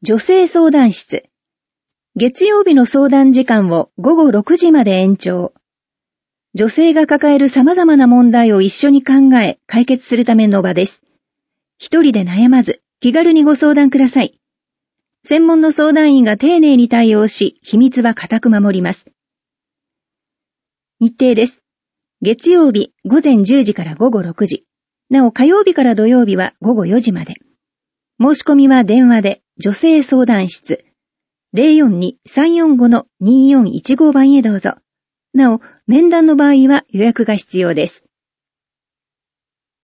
女性相談室。月曜日の相談時間を午後6時まで延長。女性が抱える様々な問題を一緒に考え、解決するための場です。一人で悩まず、気軽にご相談ください。専門の相談員が丁寧に対応し、秘密は固く守ります。日程です。月曜日午前10時から午後6時。なお火曜日から土曜日は午後4時まで。申し込みは電話で女性相談室 042-345-2415 番へどうぞ。なお、面談の場合は予約が必要です。